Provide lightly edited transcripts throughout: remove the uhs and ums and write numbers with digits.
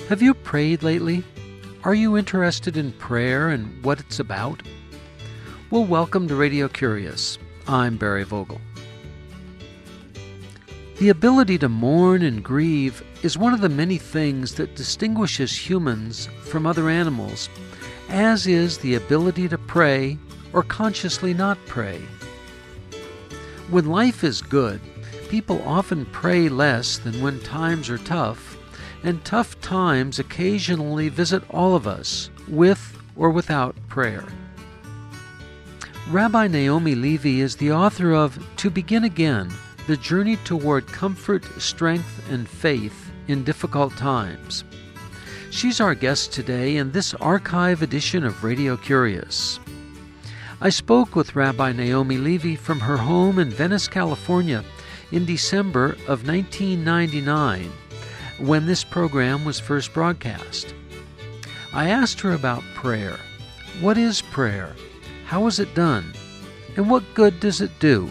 Have you prayed lately? Are you interested in prayer and what it's about? Well, welcome to Radio Curious. I'm Barry Vogel. The ability to mourn and grieve is one of the many things that distinguishes humans from other animals, as is the ability to pray or consciously not pray. When life is good, people often pray less than when times are tough, and tough times occasionally visit all of us, with or without prayer. Rabbi Naomi Levy is the author of To Begin Again, The Journey Toward Comfort, Strength, and Faith in Difficult Times. She's our guest today in this archive edition of Radio Curious. I spoke with Rabbi Naomi Levy from her home in Venice, California in December of 1999, when this program was first broadcast. I asked her about prayer. What is prayer? How is it done? And what good does it do?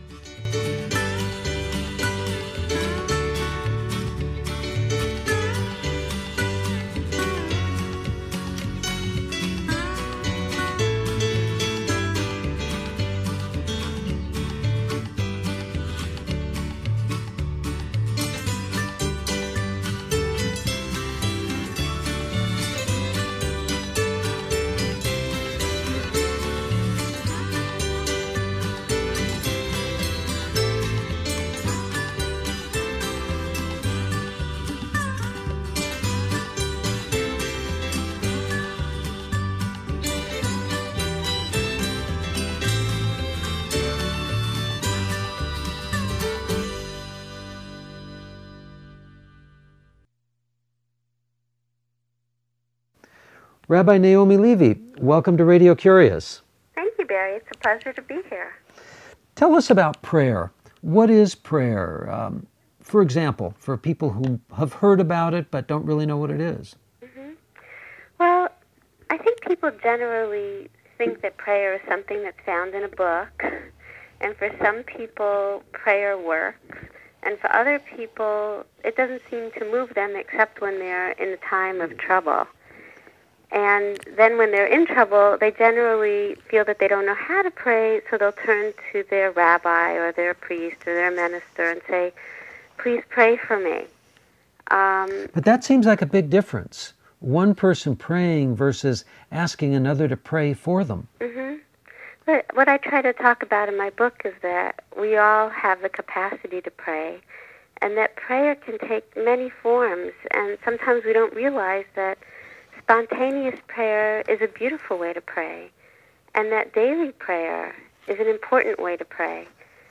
Rabbi Naomi Levy, welcome to Radio Curious. Thank you, Barry. It's a pleasure to be here. Tell us about prayer. What is prayer? For example, for people who have heard about it but don't really know what it is. Well, I think people generally think that prayer is something that's found in a book, and for some people, prayer works, and for other people, it doesn't seem to move them except when they're in a time of trouble. And then when they're in trouble, they generally feel that they don't know how to pray, so they'll turn to their rabbi or their priest or their minister and say, please pray for me. But that seems like a big difference. One person praying versus asking another to pray for them. But what I try to talk about in my book is that we all have the capacity to pray, and that prayer can take many forms, and sometimes we don't realize that spontaneous prayer is a beautiful way to pray, and that daily prayer is an important way to pray.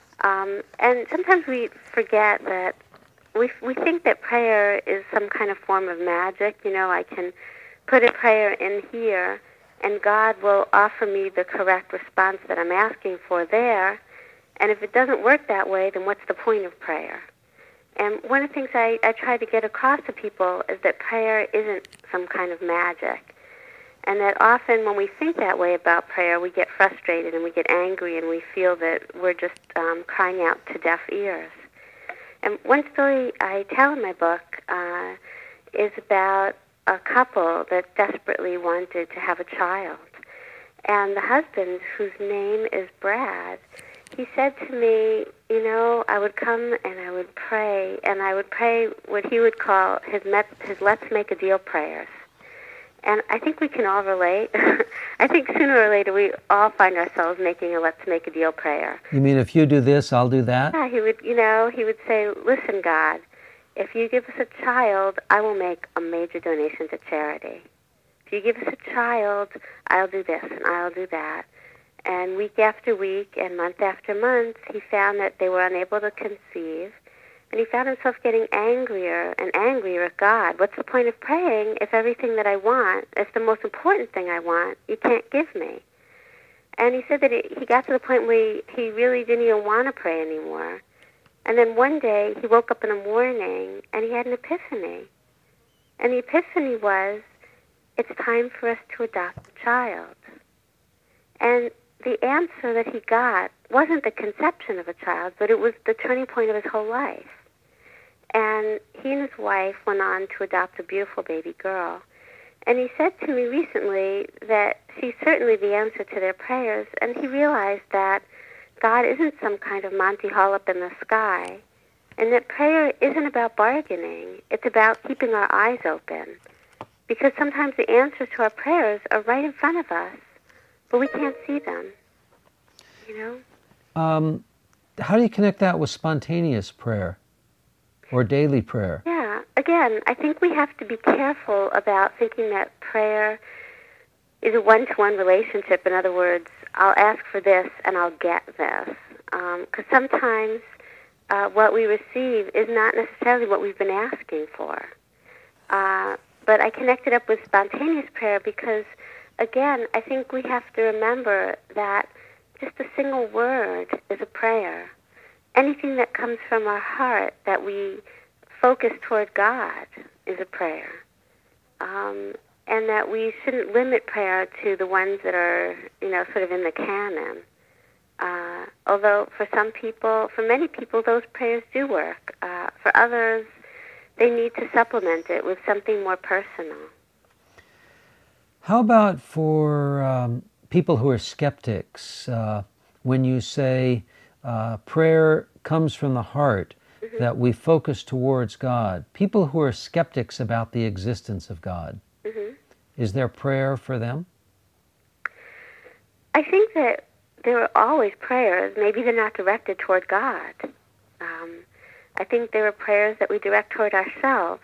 And sometimes we forget that we think that prayer is some kind of form of magic. You know, I can put a prayer in here, and God will offer me the correct response that I'm asking for there. And if it doesn't work that way, then what's the point of prayer? And one of the things I try to get across to people is that prayer isn't some kind of magic. And that often when we think that way about prayer, we get frustrated and we get angry and we feel that we're just crying out to deaf ears. And one story I tell in my book is about a couple that desperately wanted to have a child. And the husband, whose name is Brad, he said to me, you know, I would come and I would pray, and I would pray what he would call his let's make a deal prayers. And I think we can all relate. I think sooner or later we all find ourselves making a let's make a deal prayer. You mean if you do this, I'll do that? Yeah, he would say, listen, God, if you give us a child, I will make a major donation to charity. If you give us a child, I'll do this and I'll do that. And week after week and month after month, he found that they were unable to conceive. And he found himself getting angrier and angrier at God. What's the point of praying if everything that I want, if the most important thing I want, you can't give me? And he said that he got to the point where he really didn't even want to pray anymore. And then one day, he woke up in the morning and he had an epiphany. And the epiphany was, it's time for us to adopt a child. And the answer that he got wasn't the conception of a child, but it was the turning point of his whole life. And he and his wife went on to adopt a beautiful baby girl. And he said to me recently that she's certainly the answer to their prayers, and he realized that God isn't some kind of Monty Hall up in the sky, and that prayer isn't about bargaining. It's about keeping our eyes open. Because sometimes the answers to our prayers are right in front of us, but we can't see them, you know? How do you connect that with spontaneous prayer or daily prayer? Yeah, again, I think we have to be careful about thinking that prayer is a one-to-one relationship. In other words, I'll ask for this and I'll get this. Because sometimes what we receive is not necessarily what we've been asking for. But I connected up with spontaneous prayer because, again, I think we have to remember that just a single word is a prayer. Anything that comes from our heart that we focus toward God is a prayer. And that we shouldn't limit prayer to the ones that are, sort of in the canon. Although for many people, those prayers do work. For others, they need to supplement it with something more personal. How about for people who are skeptics? When you say prayer comes from the heart, mm-hmm. that we focus towards God, people who are skeptics about the existence of God, mm-hmm. is there prayer for them? I think that there are always prayers. Maybe they're not directed toward God. I think there are prayers that we direct toward ourselves,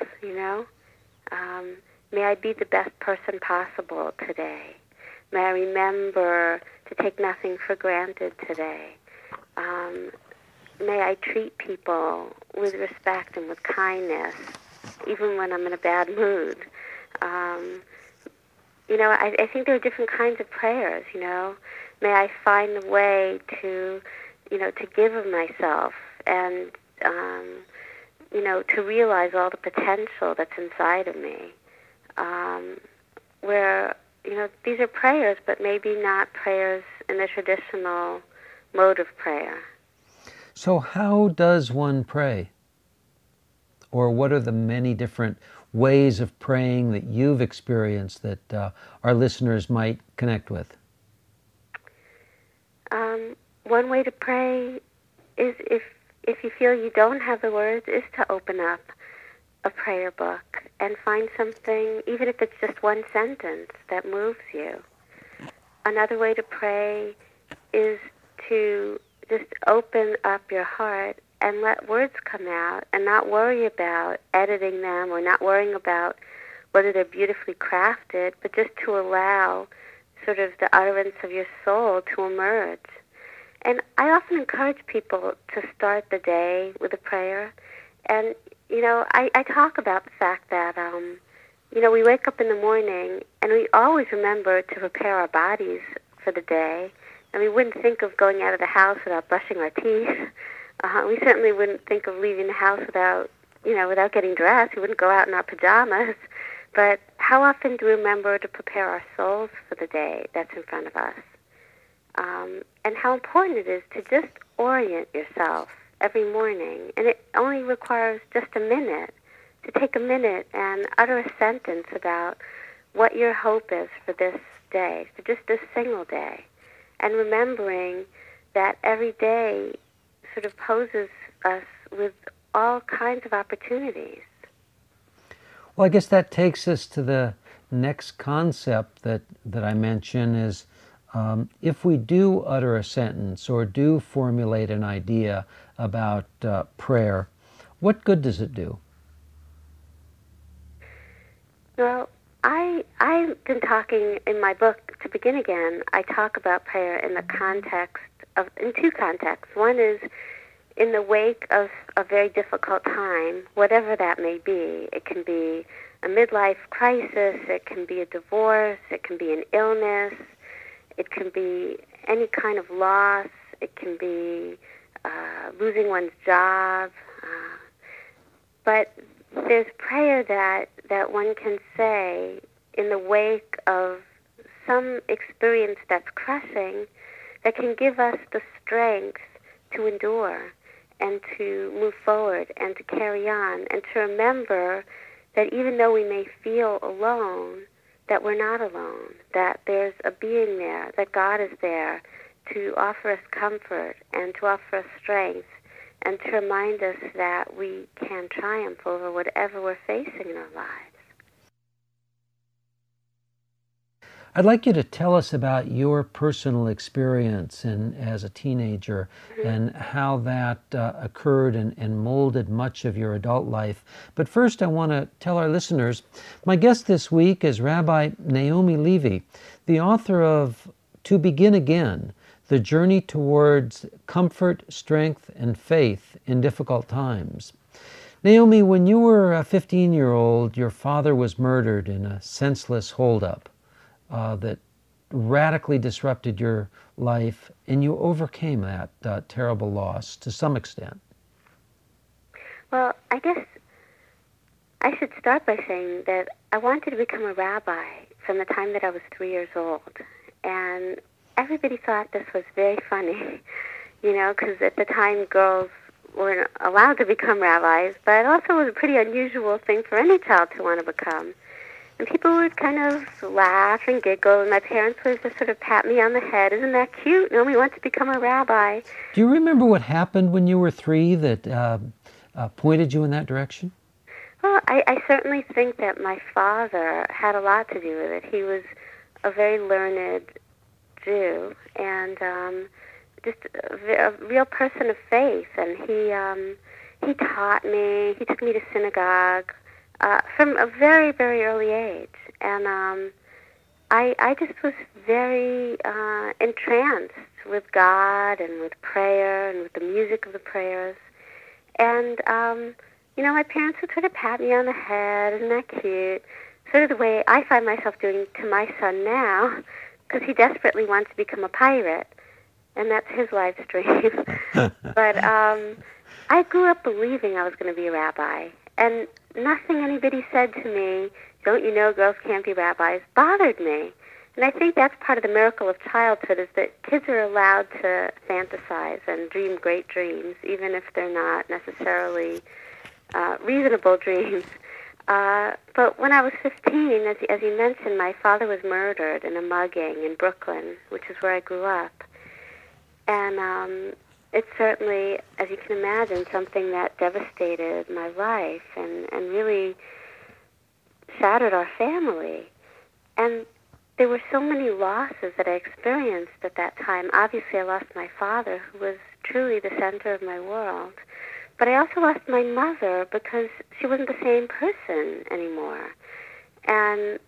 May I be the best person possible today. May I remember to take nothing for granted today. May I treat people with respect and with kindness, even when I'm in a bad mood. I think there are different kinds of prayers, May I find a way to give of myself and, to realize all the potential that's inside of me. Where, these are prayers, but maybe not prayers in the traditional mode of prayer. So how does one pray? Or what are the many different ways of praying that you've experienced that our listeners might connect with? One way to pray is, if you feel you don't have the words, is to open up a prayer book and find something, even if it's just one sentence, that moves you. Another way to pray is to just open up your heart and let words come out and not worry about editing them or not worrying about whether they're beautifully crafted, but just to allow sort of the utterance of your soul to emerge. And I often encourage people to start the day with a prayer. And, I talk about the fact that, we wake up in the morning and we always remember to prepare our bodies for the day. And we wouldn't think of going out of the house without brushing our teeth. We certainly wouldn't think of leaving the house without getting dressed. We wouldn't go out in our pajamas. But how often do we remember to prepare our souls for the day that's in front of us? And how important it is to just orient yourself every morning. And it only requires just a minute, to take a minute and utter a sentence about what your hope is for this day, for just this single day. And remembering that every day sort of poses us with all kinds of opportunities. Well, I guess that takes us to the next concept that I mention is if we do utter a sentence or do formulate an idea about prayer, what good does it do? Well, I've been talking in my book, To Begin Again, I talk about prayer in two contexts. One is in the wake of a very difficult time, whatever that may be. It can be a midlife crisis, it can be a divorce, it can be an illness, it can be any kind of loss, it can be losing one's job. But there's prayer that one can say in the wake of some experience that's crushing that can give us the strength to endure and to move forward and to carry on and to remember that even though we may feel alone, that we're not alone, that there's a being there, that God is there to offer us comfort and to offer us strength and to remind us that we can triumph over whatever we're facing in our lives. I'd like you to tell us about your personal experience as a teenager and how that occurred and molded much of your adult life. But first, I want to tell our listeners, my guest this week is Rabbi Naomi Levy, the author of To Begin Again, The Journey Towards Comfort, Strength, and Faith in Difficult Times. Naomi, when you were a 15-year-old, your father was murdered in a senseless holdup that radically disrupted your life, and you overcame that terrible loss to some extent. Well, I guess I should start by saying that I wanted to become a rabbi from the time that I was 3 years old. And everybody thought this was very funny, because at the time girls weren't allowed to become rabbis, but it also was a pretty unusual thing for any child to want to become. And people would kind of laugh and giggle, and my parents would just sort of pat me on the head. Isn't that cute? Naomi wants to become a rabbi. Do you remember what happened when you were 3 that pointed you in that direction? Well, I certainly think that my father had a lot to do with it. He was a very learned Jew and just a real person of faith. And he taught me. He took me to synagogue from a very, very early age. And I just was very entranced with God and with prayer and with the music of the prayers. And, my parents would sort of pat me on the head. Isn't that cute? Sort of the way I find myself doing to my son now, because he desperately wants to become a pirate, and that's his life's dream. But I grew up believing I was going to be a rabbi, and nothing anybody said to me, don't you know girls can't be rabbis, bothered me. And I think that's part of the miracle of childhood, is that kids are allowed to fantasize and dream great dreams, even if they're not necessarily reasonable dreams. But when I was 15, as you mentioned, my father was murdered in a mugging in Brooklyn, which is where I grew up. And it's certainly, as you can imagine, something that devastated my life and really shattered our family. And there were so many losses that I experienced at that time. Obviously, I lost my father, who was truly the center of my world. But I also lost my mother because she wasn't the same person anymore. And,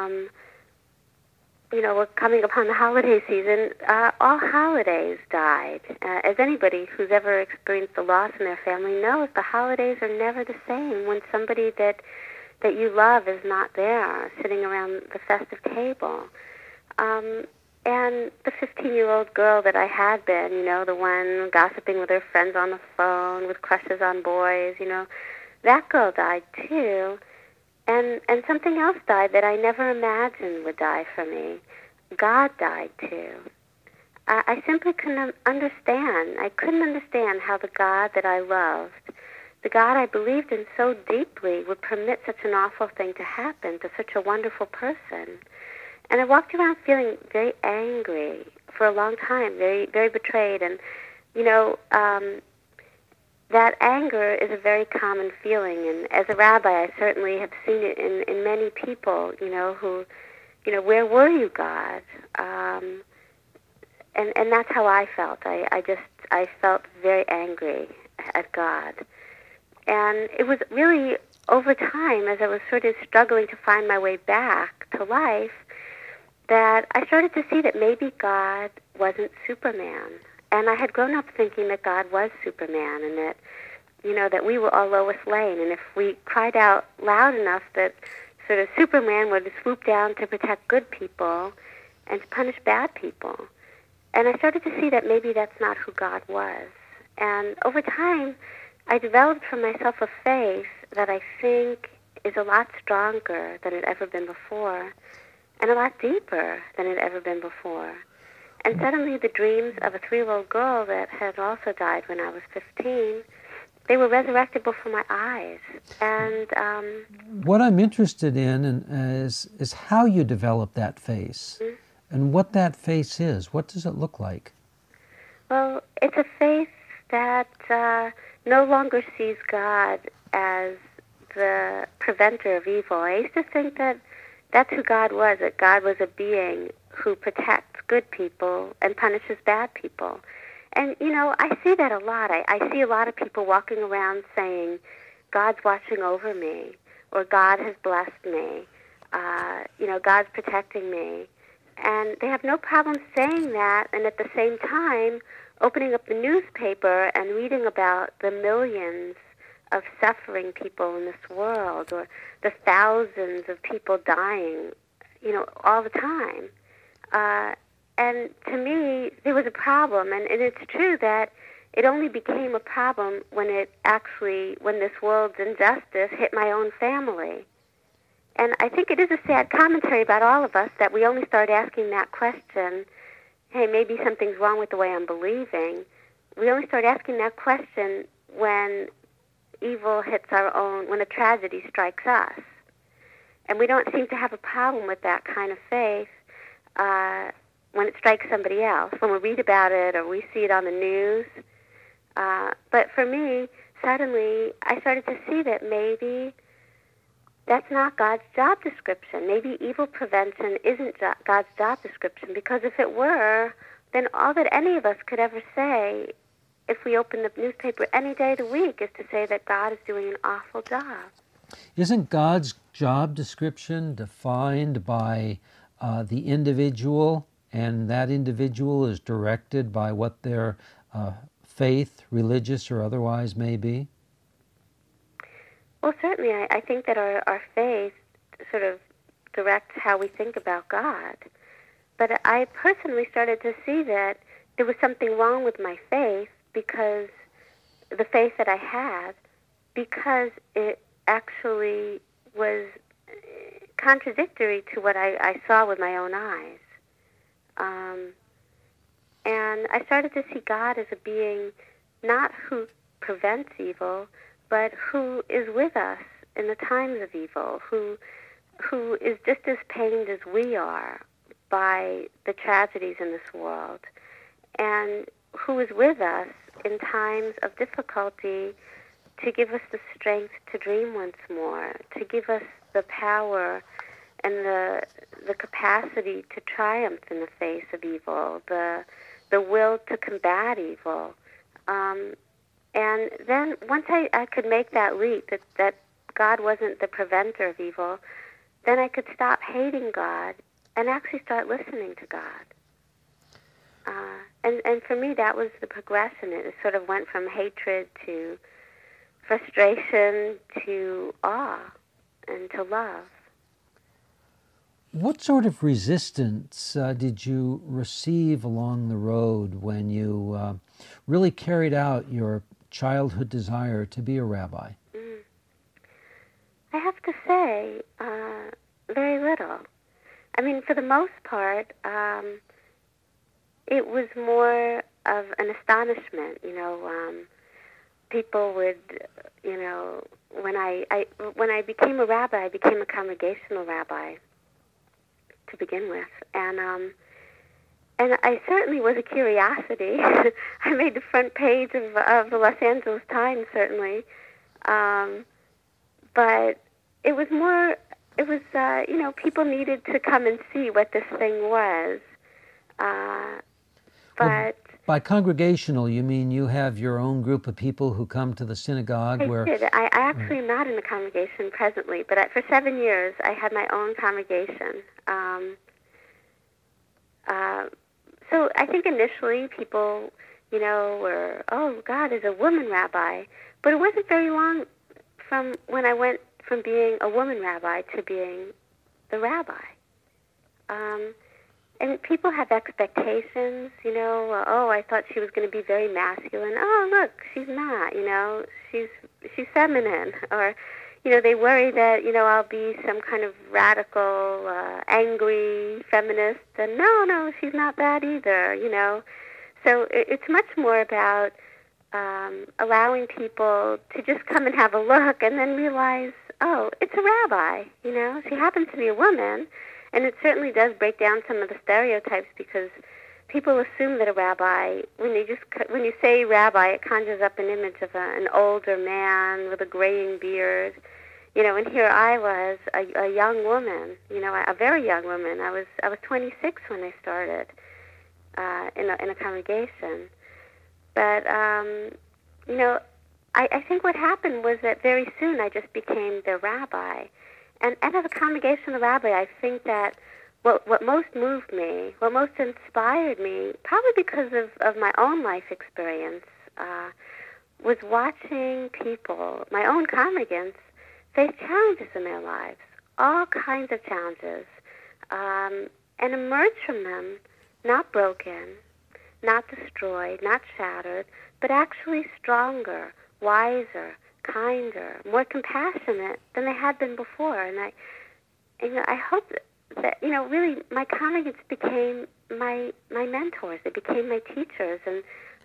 we're coming upon the holiday season. All holidays died. As anybody who's ever experienced a loss in their family knows, the holidays are never the same when somebody that you love is not there, sitting around the festive table. And the 15-year-old girl that I had been, the one gossiping with her friends on the phone, with crushes on boys, that girl died too. And something else died that I never imagined would die for me. God died too. I simply couldn't understand. I couldn't understand how the God that I loved, the God I believed in so deeply, would permit such an awful thing to happen to such a wonderful person. And I walked around feeling very angry for a long time, very, very betrayed. And, that anger is a very common feeling. And as a rabbi, I certainly have seen it in many people, who, where were you, God? And that's how I felt. I felt very angry at God. And it was really over time, as I was sort of struggling to find my way back to life, that I started to see that maybe God wasn't Superman. And I had grown up thinking that God was Superman and that, that we were all Lois Lane. And if we cried out loud enough, that sort of Superman would swoop down to protect good people and to punish bad people. And I started to see that maybe that's not who God was. And over time, I developed for myself a faith that I think is a lot stronger than it ever been before, and a lot deeper than it ever been before. And suddenly the dreams of a 3-year-old girl that had also died when I was 15, they were resurrected before my eyes. And what I'm interested in is how you develop that face, and what that face is. What does it look like? well, it's a faith that no longer sees God as the preventer of evil. I used to think that that's who God was, that God was a being who protects good people and punishes bad people. And, I see that a lot. I see a lot of people walking around saying, God's watching over me, or God has blessed me, God's protecting me. And they have no problem saying that, and at the same time opening up the newspaper and reading about the millions of suffering people in this world, or the thousands of people dying, all the time. And to me, there was a problem, and it's true that it only became a problem when this world's injustice hit my own family. And I think it is a sad commentary about all of us that we only start asking that question, hey, maybe something's wrong with the way I'm believing. We only start asking that question when evil hits when a tragedy strikes us. And we don't seem to have a problem with that kind of faith when it strikes somebody else, when we read about it or we see it on the news. But for me, suddenly I started to see that maybe that's not God's job description. Maybe evil prevention isn't God's job description, because if it were, then all that any of us could ever say if we open the newspaper any day of the week is to say that God is doing an awful job. Isn't God's job description defined by the individual, and that individual is directed by what their faith, religious or otherwise, may be? Well, certainly I think that our faith sort of directs how we think about God. But I personally started to see that there was something wrong with my faith, because the faith that I had, because it actually was contradictory to what I saw with my own eyes. And I started to see God as a being not who prevents evil, but who is with us in the times of evil, who is just as pained as we are by the tragedies in this world, and who is with us in times of difficulty to give us the strength to dream once more, to give us the power and the capacity to triumph in the face of evil, the will to combat evil. And then once I could make that leap, that God wasn't the preventer of evil, then I could stop hating God and actually start listening to God. And for me, that was the progression. It sort of went from hatred to frustration to awe and to love. What sort of resistance did you receive along the road when you really carried out your childhood desire to be a rabbi? I have to say, very little. I mean, for the most part, it was more of an astonishment. People would, when I became a rabbi, I became a congregational rabbi to begin with, and I certainly was a curiosity. I made the front page of the Los Angeles Times, certainly, but it was more. It was people needed to come and see what this thing was. But by congregational, you mean you have your own group of people who come to the synagogue? I did. I actually am not in a congregation presently, but for 7 years I had my own congregation. So I think initially people, were, oh, God is a woman rabbi. But it wasn't very long from when I went from being a woman rabbi to being the rabbi. And people have expectations, oh, I thought she was going to be very masculine. Oh, look, she's not, she's feminine. Or, they worry that, I'll be some kind of radical, angry feminist. And no, she's not that either. So it's much more about allowing people to just come and have a look and then realize, oh, it's a rabbi. She happens to be a woman. And it certainly does break down some of the stereotypes, because people assume that a rabbi, when you say rabbi, it conjures up an image of an older man with a graying beard. And here I was, a young woman, a very young woman. I was 26 when I started in a congregation. But I think what happened was that very soon I just became the rabbi. And as a congregational rabbi, I think that what most moved me, what most inspired me, probably because of my own life experience, was watching people, my own congregants, face challenges in their lives, all kinds of challenges, and emerge from them not broken, not destroyed, not shattered, but actually stronger, wiser, kinder, more compassionate than they had been before. And I hope that really my congregants became my mentors. They became my teachers, and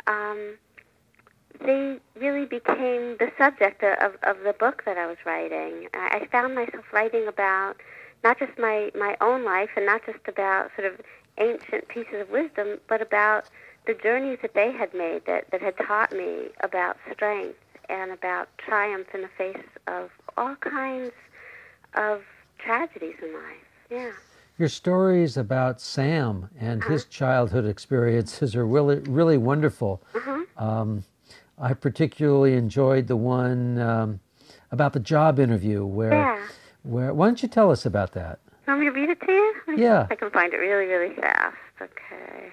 they really became the subject of the book that I was writing. I found myself writing about not just my own life, and not just about sort of ancient pieces of wisdom, but about the journeys that they had made that had taught me about strength and about triumph in the face of all kinds of tragedies in life. Yeah. Your stories about Sam and his childhood experiences are really, really wonderful. I particularly enjoyed the one about the job interview where. Why don't you tell us about that? You want me to read it to you? Yeah. I can find it really, really fast. Okay.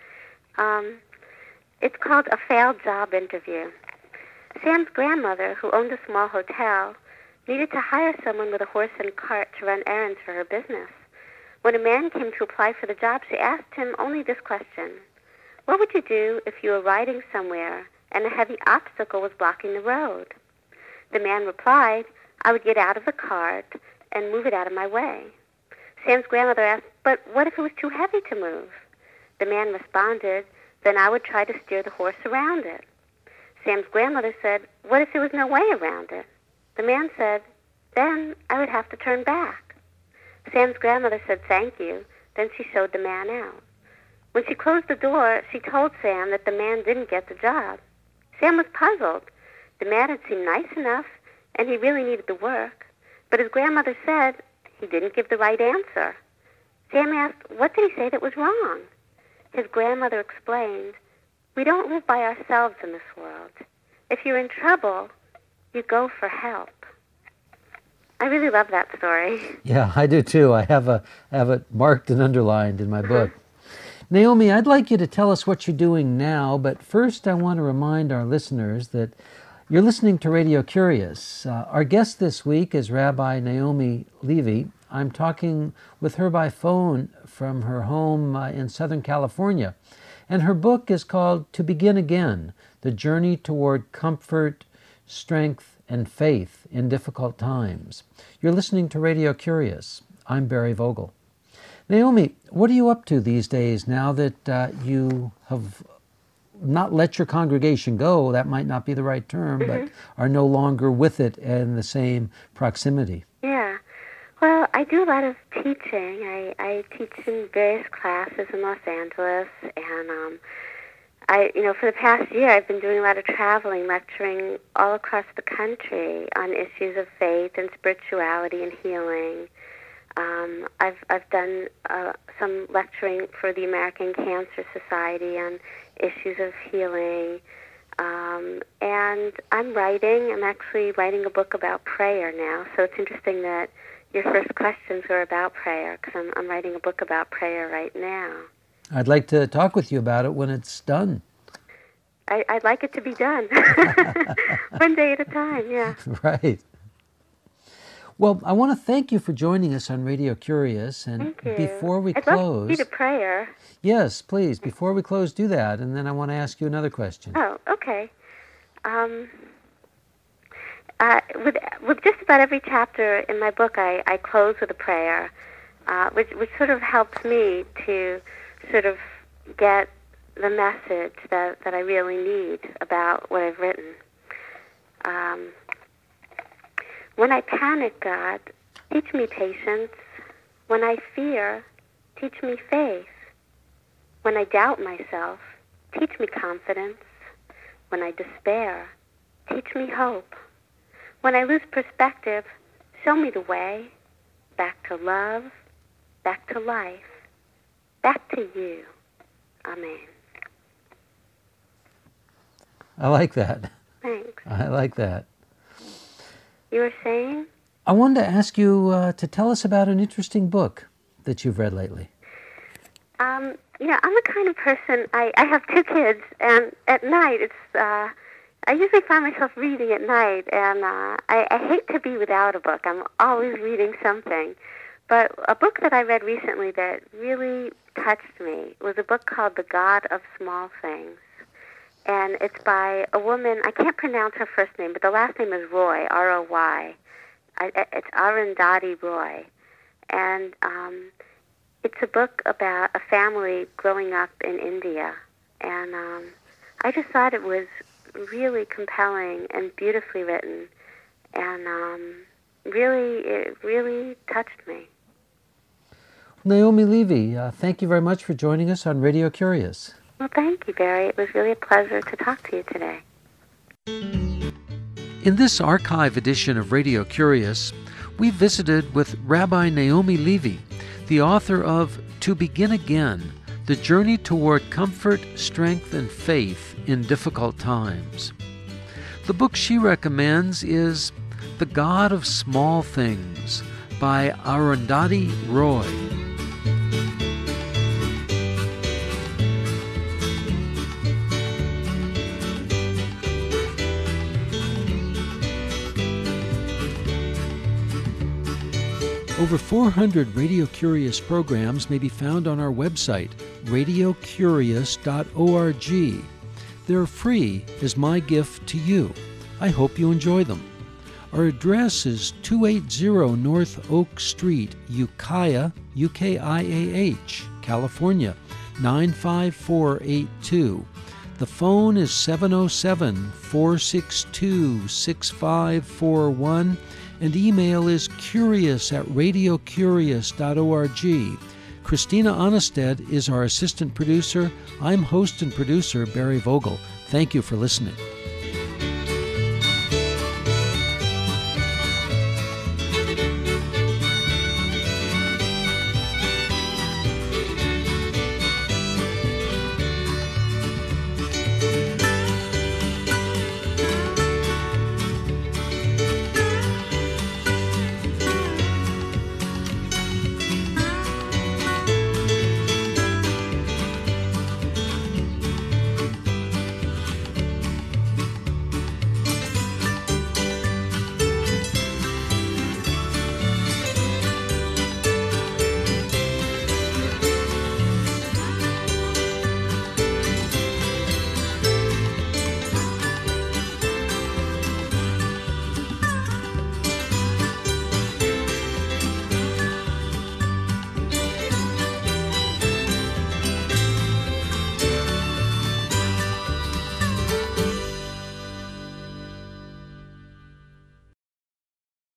It's called A Failed Job Interview. Sam's grandmother, who owned a small hotel, needed to hire someone with a horse and cart to run errands for her business. When a man came to apply for the job, she asked him only this question: what would you do if you were riding somewhere and a heavy obstacle was blocking the road? The man replied, I would get out of the cart and move it out of my way. Sam's grandmother asked, but what if it was too heavy to move? The man responded, then I would try to steer the horse around it. Sam's grandmother said, what if there was no way around it? The man said, then I would have to turn back. Sam's grandmother said, thank you. Then she showed the man out. When she closed the door, she told Sam that the man didn't get the job. Sam was puzzled. The man had seemed nice enough, and he really needed the work. But his grandmother said he didn't give the right answer. Sam asked, what did he say that was wrong? His grandmother explained, we don't live by ourselves in this world. If you're in trouble, you go for help. I really love that story. Yeah, I do too. I have it marked and underlined in my book. Naomi, I'd like you to tell us what you're doing now, but first I want to remind our listeners that you're listening to Radio Curious. Our guest this week is Rabbi Naomi Levy. I'm talking with her by phone from her home in Southern California. And her book is called To Begin Again, The Journey Toward Comfort, Strength, and Faith in Difficult Times. You're listening to Radio Curious. I'm Barry Vogel. Naomi, what are you up to these days now that you have not let your congregation go? That might not be the right term, but are no longer with it in the same proximity. Yeah. Well, I do a lot of teaching. I teach in various classes in Los Angeles, and for the past year, I've been doing a lot of traveling, lecturing all across the country on issues of faith and spirituality and healing. I've done some lecturing for the American Cancer Society on issues of healing, and I'm actually writing a book about prayer now. So it's interesting that your first questions were about prayer, because I'm writing a book about prayer right now. I'd like to talk with you about it when it's done. I'd like it to be done. One day at a time, yeah. Right. Well, I want to thank you for joining us on Radio Curious. And thank you. Before we I'd close... love to lead a prayer. Yes, please. Before we close, do that. And then I want to ask you another question. Oh, okay. With just about every chapter in my book, I close with a prayer, which sort of helps me to sort of get the message that I really need about what I've written. When I panic, God, teach me patience. When I fear, teach me faith. When I doubt myself, teach me confidence. When I despair, teach me hope. When I lose perspective, show me the way back to love, back to life, back to you. Amen. I like that. Thanks. I like that. You were saying? I wanted to ask you to tell us about an interesting book that you've read lately. I'm the kind of person, I have 2 kids, and at night I usually find myself reading at night, and I hate to be without a book. I'm always reading something. But a book that I read recently that really touched me was a book called The God of Small Things. And it's by a woman, I can't pronounce her first name, but the last name is Roy, R-O-Y. It's Arundhati Roy. And it's a book about a family growing up in India. And I just thought it was really compelling and beautifully written. And it really touched me. Naomi Levy, thank you very much for joining us on Radio Curious. Well, thank you, Barry. It was really a pleasure to talk to you today. In this archive edition of Radio Curious, we visited with Rabbi Naomi Levy, the author of To Begin Again, The Journey Toward Comfort, Strength, and Faith in Difficult Times. The book she recommends is The God of Small Things by Arundhati Roy. Over 400 Radio Curious programs may be found on our website, radiocurious.org. They're free as my gift to you. I hope you enjoy them. Our address is 280 North Oak Street, Ukiah, UKIAH, California, 95482. The phone is 707-462-6541. And email is curious@radiocurious.org. Christina Onnested is our assistant producer. I'm host and producer Barry Vogel. Thank you for listening.